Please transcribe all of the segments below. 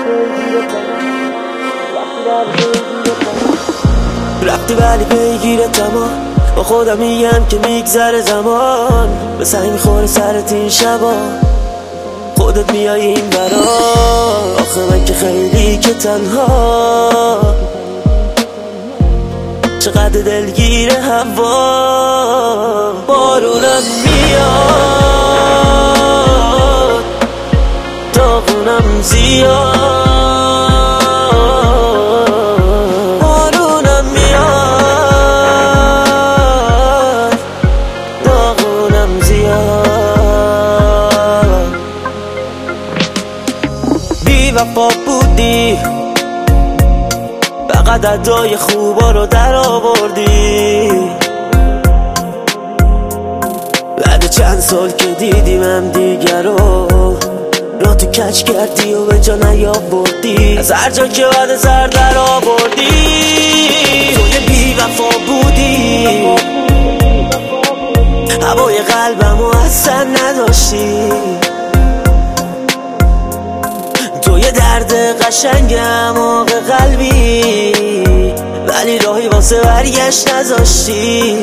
رفتی ولی پیگیرتم با خودم میگم که میگذره زمان، به سنگ میخوره سرت این شبا، خودت میای این برا. آخه من که خیلی که تنها، چقدر دلگیر هوا. بارونم میاد، داغونم زیاد. بارونم میاد، داغونم زیاد. بی وفا بودی، فقط ادای خوبا رو در آوردی. بعد چند سال که دیدیم هم دیگر رو، را تو کچ کردی و به جا نیاوردی. از هر جا که بعد سر در آوردی. توی بی وفا بودی، هوای قلبمو اصلا نداشتی. توی درد قشنگم آق قلبی، ولی راهی واسه برگشت نذاشتی.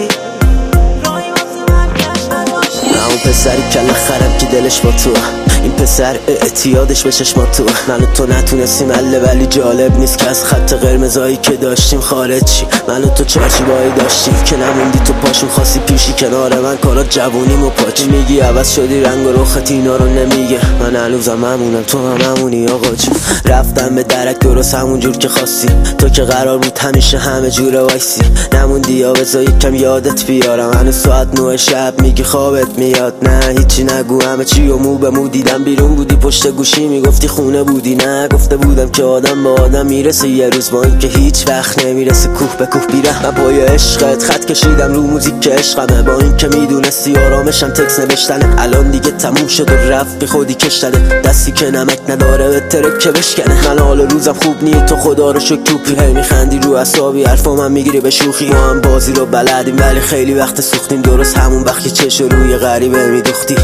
نه اون پسری کله خرم که دلش با تو، این پسر اعتیادش به چشمات تو. من و تو نتونستیم حله، ولی جالب نیست که از خط قرمزایی که داشتیم خارج چی. من و تو چارچوبایی داشتیم که نموندی تو پاشون، خواستی پیشی کنار من، کارات جوونیم و پاچی. میگی عوض شدی رنگ و رخت، اینا رو نمیگه. من هنوزم همونم، تو هم همونی آقا جون. رفتم به درک درست همون جور که خواستی، تو که قرار بود همیشه همه جوره وایسی. نموندی یا بذار یکم یادت بیارم. هنوز ساعت 9 شب میگی خوابت میاد. نه هیچی نگو، همه چی و مو به مو دیدم. بیرون بودی پشت گوشی میگفتی خونه بودی. نه گفته بودم که آدم به آدم میرسه یه روز، با این که هیچ وقت نمیرسه. کوه به کوه بیره. من پای عشقت خط کشیدم رو موزیک که عشقمه، با این که میدونستی آرامشم تکس نوشتنه. الان دیگه تموم شد و رفت بی خودی کشتنه. دستی که نمک نداره به ترک که بشکنه. من حال روزم خوب نیه، تو خدا رو شکر توپی. هی میخندی رو اعصابی، حرفا من میگیری به شوخی. ما هم بازی رو بلدیم ولی خیلی وقت سوختیم. درست همون وقتی چش روی غریبه میدوختی.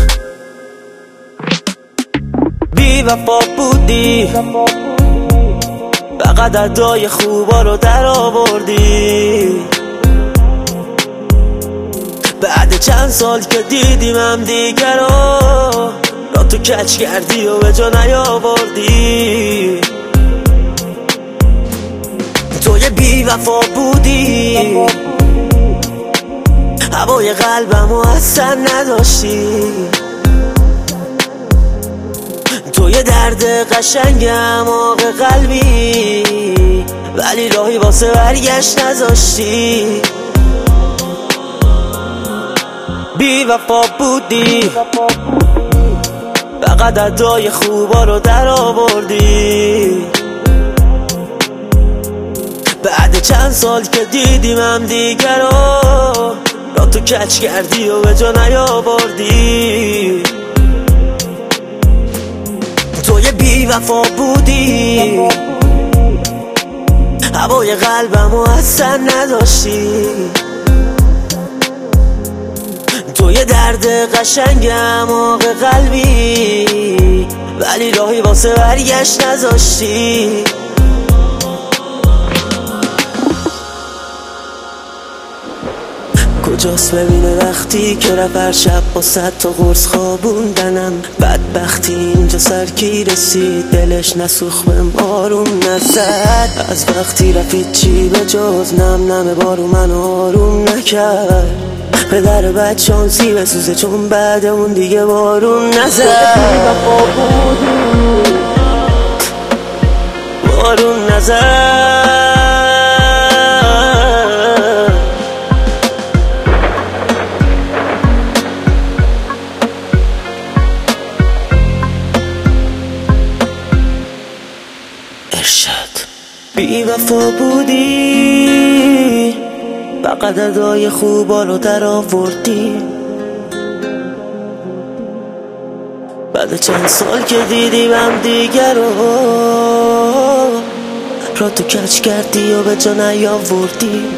بی وفا بودی، فقط ادای خوبا رو در آوردی. بعد چند سال که دیدیم هم دیگر رو، را تو کچ کردی و به جا نیاوردی. توی بی وفا بودی، هوای قلبمو اصلا نداشتی. توی درد قشنگم آق قلبی، ولی راهی واسه برگشت نذاشتی. بی وفا بودی، فقط ادای خوبا رو در آوردی. بعد چند سال که دیدیم هم دیگر رو، را تو کچ کردی و به جا نیاوردی. توی بی وفا بودی، هوای قلبمو اصلا نداشتی. توی درد قشنگم آق قلبی، ولی راهی واسه برگشت نذاشتی. کجاست ببینه وقتی که رفت هر شب با 100 تا قرص خوابوندنم. بدبختی اینجا سرکی رسید، دلش نسوخ به آروم نزد. از وقتی رفت چی به جز نم نم بارو من آروم نکرد. پدر بد شانسی بسوزه چون بعد اون دیگه بارون نزد. بارون نزد. بی وفا بودی، فقط ادای خوبا رو در آوردی. بعد چند سال که دیدیم هم دیگر رو، را تو کچ کردی و به جا نیاوردی.